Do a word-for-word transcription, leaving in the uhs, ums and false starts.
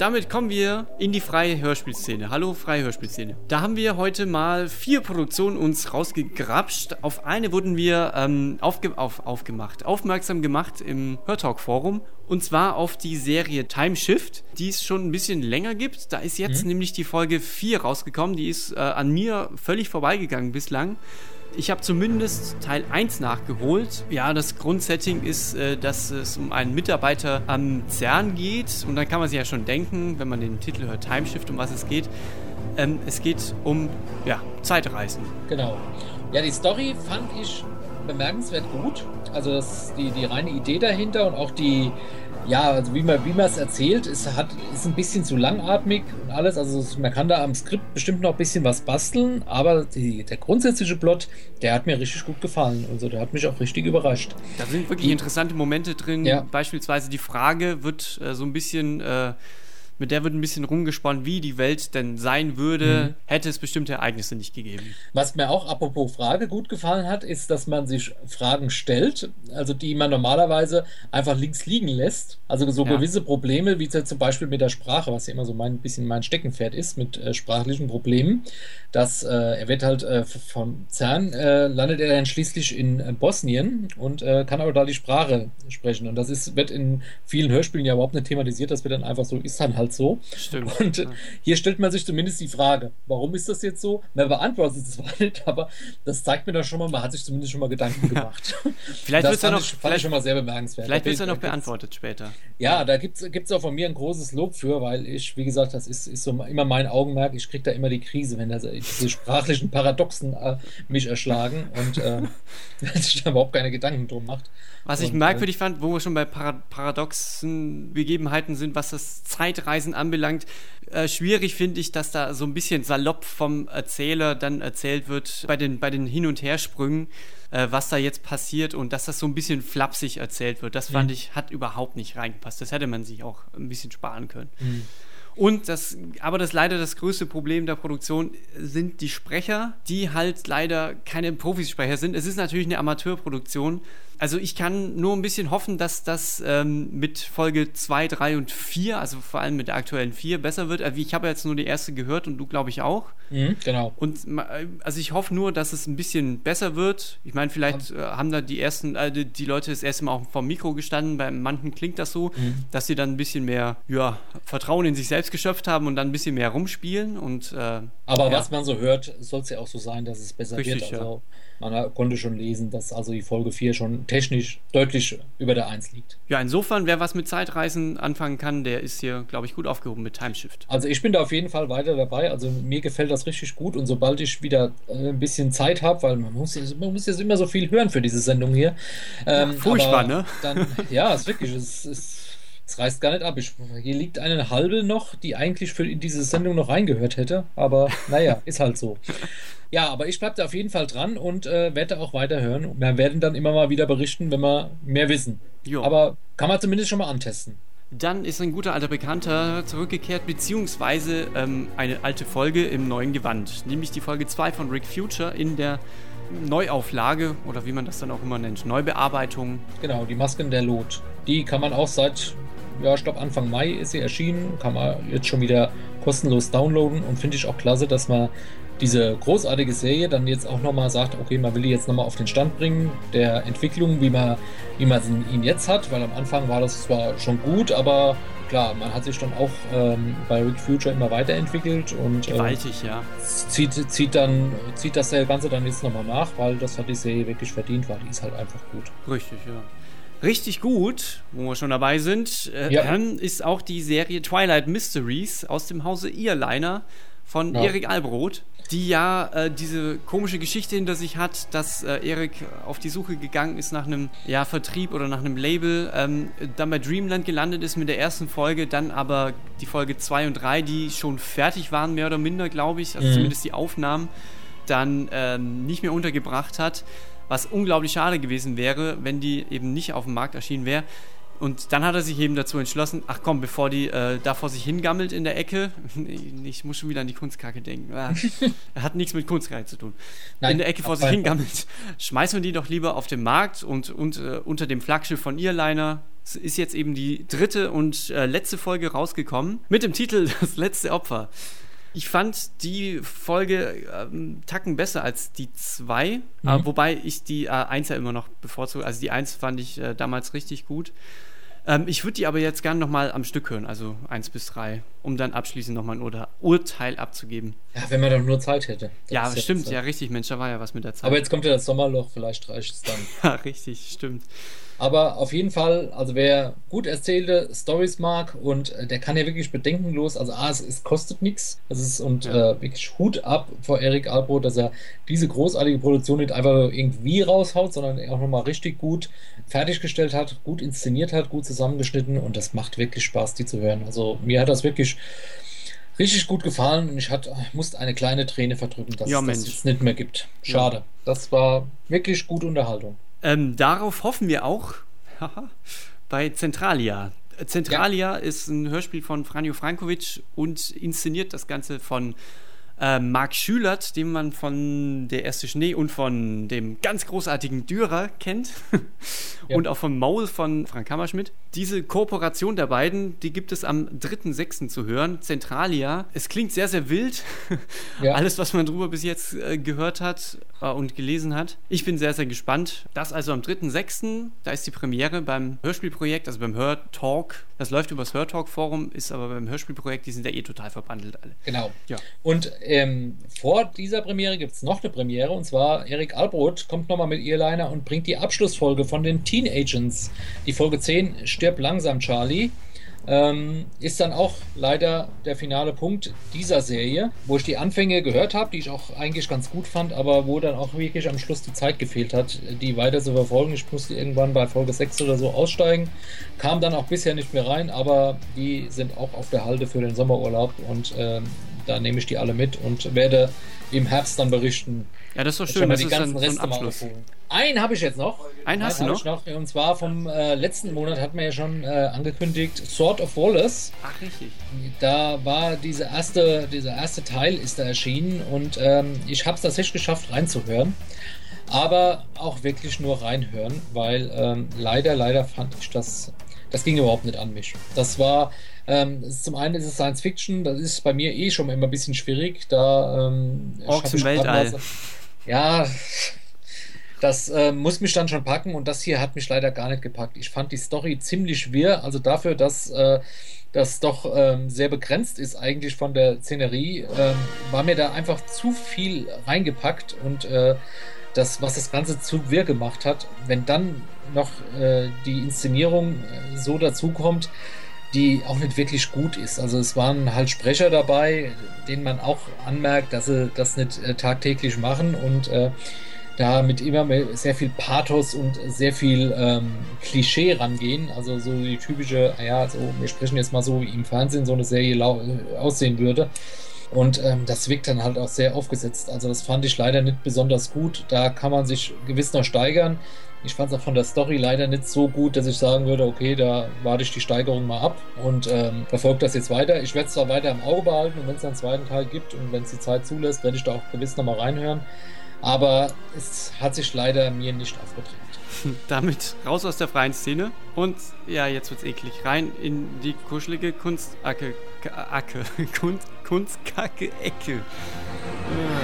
damit kommen wir in die freie Hörspielszene. Hallo, freie Hörspielszene. Da haben wir heute mal vier Produktionen uns rausgegrapscht. Auf eine wurden wir ähm, aufge- auf, aufgemacht, aufmerksam gemacht im Hörtalk-Forum. Und zwar auf die Serie Time Shift, die es schon ein bisschen länger gibt. Da ist jetzt mhm. nämlich die Folge vier rausgekommen. Die ist äh, an mir völlig vorbeigegangen bislang. Ich habe zumindest Teil eins nachgeholt. Ja, das Grundsetting ist, äh, dass es um einen Mitarbeiter am CERN geht. Und dann kann man sich ja schon denken, wenn man den Titel hört, Time Shift, um was es geht. Ähm, es geht um ja, Zeitreisen. Genau. Ja, die Story fand ich bemerkenswert gut. Also das, die, die reine Idee dahinter und auch die, ja, also wie man wie man es erzählt, ist, hat, ist ein bisschen zu langatmig und alles. Also man kann da am Skript bestimmt noch ein bisschen was basteln, aber die, der grundsätzliche Plot, der hat mir richtig gut gefallen. Also der hat mich auch richtig überrascht. Da sind wirklich die, interessante Momente drin. Ja. Beispielsweise die Frage wird äh, so ein bisschen... Äh, Mit der wird ein bisschen rumgesponnen, wie die Welt denn sein würde, mhm. hätte es bestimmte Ereignisse nicht gegeben. Was mir auch, apropos Frage, gut gefallen hat, ist, dass man sich Fragen stellt, also die man normalerweise einfach links liegen lässt. Also so ja. gewisse Probleme, wie zum Beispiel mit der Sprache, was ja immer so mein bisschen mein Steckenpferd ist, mit äh, sprachlichen Problemen. Dass äh, er wird halt äh, vom CERN, äh, landet er dann schließlich in äh, Bosnien und äh, kann aber da die Sprache sprechen. Und das ist, wird in vielen Hörspielen ja überhaupt nicht thematisiert, das wird dann einfach so, ist dann halt so. Stimmt. Und ja. hier stellt man sich zumindest die Frage, warum ist das jetzt so? Man beantwortet es zwar nicht, aber das zeigt mir dann schon mal, man hat sich zumindest schon mal Gedanken gemacht. Vielleicht wird es ja noch, ich, fand ich schon mal sehr bemerkenswert. Vielleicht wird es ja noch beantwortet später. Ja, da gibt es auch von mir ein großes Lob für, weil ich, wie gesagt, das ist, ist so immer mein Augenmerk, ich kriege da immer die Krise, wenn das, diese sprachlichen Paradoxen äh, mich erschlagen und äh, sich da überhaupt keine Gedanken drum macht. Was ich und, merkwürdig äh, fand, wo wir schon bei Para- paradoxen Begebenheiten sind, was das Zeitreisen anbelangt, äh, schwierig finde ich, dass da so ein bisschen salopp vom Erzähler dann erzählt wird, bei den, bei den Hin- und Hersprüngen, äh, was da jetzt passiert und dass das so ein bisschen flapsig erzählt wird. Das fand mhm. ich, hat überhaupt nicht reingepasst. Das hätte man sich auch ein bisschen sparen können. Mhm. Und das, aber das leider das größte Problem der Produktion sind die Sprecher, die halt leider keine Profisprecher sind. Es ist natürlich eine Amateurproduktion. Also ich kann nur ein bisschen hoffen, dass das ähm, mit Folge zwei, drei und vier, also vor allem mit der aktuellen vier, besser wird. Also ich habe jetzt nur die erste gehört und du, glaube ich, auch. Mhm, genau. Und also ich hoffe nur, dass es ein bisschen besser wird. Ich meine, vielleicht äh, haben da die ersten, äh, die, die Leute das erste Mal auch vom Mikro gestanden. Bei manchen klingt das so, mhm. dass sie dann ein bisschen mehr ja, Vertrauen in sich selbst geschöpft haben und dann ein bisschen mehr rumspielen. Und, äh, aber ja. was man so hört, soll es ja auch so sein, dass es besser Richtig, wird. Also ja. man konnte schon lesen, dass also die Folge vier schon technisch deutlich über der eins liegt. Ja, insofern, wer was mit Zeitreisen anfangen kann, der ist hier, glaube ich, gut aufgehoben mit Time Shift. Also ich bin da auf jeden Fall weiter dabei. Also mir gefällt das richtig gut und sobald ich wieder äh, ein bisschen Zeit habe, weil man muss, man muss jetzt immer so viel hören für diese Sendung hier. Ähm, ja, furchtbar, ne? Dann, ja, ist wirklich, es ist es reißt gar nicht ab. Ich, hier liegt eine halbe noch, die eigentlich für in diese Sendung noch reingehört hätte. Aber naja, ist halt so. Ja, aber ich bleibe da auf jeden Fall dran und äh, werde auch weiterhören. Wir werden dann immer mal wieder berichten, wenn wir mehr wissen. Jo. Aber kann man zumindest schon mal antesten. Dann ist ein guter alter Bekannter zurückgekehrt, beziehungsweise ähm, eine alte Folge im neuen Gewand. Nämlich die Folge zwei von Rick Future in der Neuauflage oder wie man das dann auch immer nennt, Neubearbeitung. Genau, die Masken der Lot. Die kann man auch seit, ja, ich glaube Anfang Mai ist sie erschienen, kann man jetzt schon wieder kostenlos downloaden und finde ich auch klasse, dass man diese großartige Serie dann jetzt auch nochmal sagt, okay, man will die jetzt nochmal auf den Stand bringen der Entwicklung, wie man, wie man ihn jetzt hat, weil am Anfang war das zwar schon gut, aber klar, man hat sich dann auch ähm, bei Rick Future immer weiterentwickelt und gewaltig, äh, ja. Zieht, zieht, dann, zieht das Ganze dann jetzt nochmal nach, weil das hat die Serie wirklich verdient, weil die ist halt einfach gut. Richtig, ja. Richtig gut, wo wir schon dabei sind, äh, ja. ist auch die Serie Twilight Mysteries aus dem Hause Earliner von ja. Erik Albroth, die ja äh, diese komische Geschichte hinter sich hat, dass äh, Erik auf die Suche gegangen ist nach einem ja, Vertrieb oder nach einem Label, ähm, dann bei Dreamland gelandet ist mit der ersten Folge, dann aber die Folge zwei und drei, die schon fertig waren, mehr oder minder, glaube ich, also mhm. zumindest die Aufnahmen, dann ähm, nicht mehr untergebracht hat, was unglaublich schade gewesen wäre, wenn die eben nicht auf dem Markt erschienen wäre. Und dann hat er sich eben dazu entschlossen, ach komm, bevor die äh, da vor sich hingammelt in der Ecke, ich muss schon wieder an die Kunstkacke denken, ah, hat nichts mit Kunstkacke zu tun, Nein, in der Ecke vor sich hingammelt, schmeißen wir die doch lieber auf den Markt und, und äh, unter dem Flaggschiff von Earliner. Es ist jetzt eben die dritte und äh, letzte Folge rausgekommen mit dem Titel Das letzte Opfer. Ich fand die Folge ähm, Tacken besser als die zwei, mhm. äh, wobei ich die äh, eins ja immer noch bevorzuge. Also die eins fand ich äh, damals richtig gut. Ähm, ich würde die aber jetzt gerne nochmal am Stück hören, also eins bis drei, um dann abschließend nochmal ein Ur- Urteil abzugeben. Ja, wenn man doch nur Zeit hätte. Ja, stimmt, jetzt, ja richtig, Mensch, da war ja was mit der Zeit. Aber jetzt kommt ja das Sommerloch, vielleicht reicht es dann. Ja, richtig, stimmt. Aber auf jeden Fall, also wer gut erzählte Storys mag und äh, der kann ja wirklich bedenkenlos, also A, es, es kostet nichts, es ist und ja. äh, wirklich Hut ab vor Eric Albrot, dass er diese großartige Produktion nicht einfach irgendwie raushaut, sondern auch nochmal richtig gut fertiggestellt hat, gut inszeniert hat, gut zusammengeschnitten und das macht wirklich Spaß, die zu hören. Also mir hat das wirklich richtig gut gefallen und ich hat, musste eine kleine Träne verdrücken, dass ja, es das jetzt nicht mehr gibt. Schade. Ja. Das war wirklich gute Unterhaltung. Ähm, darauf hoffen wir auch bei Centralia. Centralia ja. ist ein Hörspiel von Franjo Frankovic und inszeniert das Ganze von äh, Marc Schülert, den man von Der erste Schnee und von dem ganz großartigen Dürer kennt ja. und auch vom Maul von Frank Hammerschmidt. Diese Kooperation der beiden, die gibt es am dritten sechsten zu hören. Centralia. Es klingt sehr, sehr wild. Ja. Alles, was man drüber bis jetzt äh, gehört hat äh, und gelesen hat. Ich bin sehr, sehr gespannt. Das also am dritten sechsten Da ist die Premiere beim Hörspielprojekt, also beim Hörtalk. Das läuft über das Hörtalk-Forum, ist aber beim Hörspielprojekt, die sind ja eh total verbandelt alle. Genau. Ja. Und ähm, vor dieser Premiere gibt es noch eine Premiere, und zwar Eric Albrot kommt nochmal mit Earliner und bringt die Abschlussfolge von den Teen Agents. Die Folge zehn, Stirb langsam, Charlie. Ähm, ist dann auch leider der finale Punkt dieser Serie, wo ich die Anfänge gehört habe, die ich auch eigentlich ganz gut fand, aber wo dann auch wirklich am Schluss die Zeit gefehlt hat, die weiter zu verfolgen. Ich musste irgendwann bei Folge sechs oder so aussteigen, kam dann auch bisher nicht mehr rein, aber die sind auch auf der Halde für den Sommerurlaub und ähm, da nehme ich die alle mit und werde im Herbst dann berichten. Ja, das ist doch schön, das ist die ganzen dann Reste so ein Abschluss. Mal aufholen. Einen habe ich jetzt noch. Einen hast Einen du noch? noch? Und zwar vom äh, letzten Monat hat man ja schon äh, angekündigt, Sword of Wallace. Ach, richtig. Da war diese erste, dieser erste Teil ist da erschienen und ähm, ich habe es tatsächlich geschafft reinzuhören. Aber auch wirklich nur reinhören, weil ähm, leider, leider fand ich das, das ging überhaupt nicht an mich. Das war, ähm, zum einen ist es Science Fiction, das ist bei mir eh schon immer ein bisschen schwierig. Da ähm, Orks im Weltall. Was, ja, das äh, muss mich dann schon packen und das hier hat mich leider gar nicht gepackt. Ich fand die Story ziemlich wirr, also dafür, dass äh, das doch ähm, sehr begrenzt ist eigentlich von der Szenerie, ähm, war mir da einfach zu viel reingepackt und äh, das, was das Ganze zu wirr gemacht hat, wenn dann noch äh, die Inszenierung äh, so dazukommt, die auch nicht wirklich gut ist. Also es waren halt Sprecher dabei, denen man auch anmerkt, dass sie das nicht äh, tagtäglich machen und äh, da mit immer mehr, sehr viel Pathos und sehr viel ähm, Klischee rangehen. Also so die typische, ja, so, wir sprechen jetzt mal so, wie im Fernsehen so eine Serie lau- aussehen würde. Und ähm, das wirkt dann halt auch sehr aufgesetzt. Also das fand ich leider nicht besonders gut. Da kann man sich gewiss noch steigern. Ich fand es auch von der Story leider nicht so gut, dass ich sagen würde, okay, da warte ich die Steigerung mal ab und ähm, verfolge das jetzt weiter. Ich werde es zwar weiter im Auge behalten und wenn es einen zweiten Teil gibt und wenn es die Zeit zulässt, werde ich da auch gewiss nochmal reinhören. Aber es hat sich leider mir nicht aufgedrängt. Damit raus aus der freien Szene und ja, jetzt wird's eklig. Rein in die kuschelige Kunstacke, Acke, Kunst, Kunstkacke-Ecke.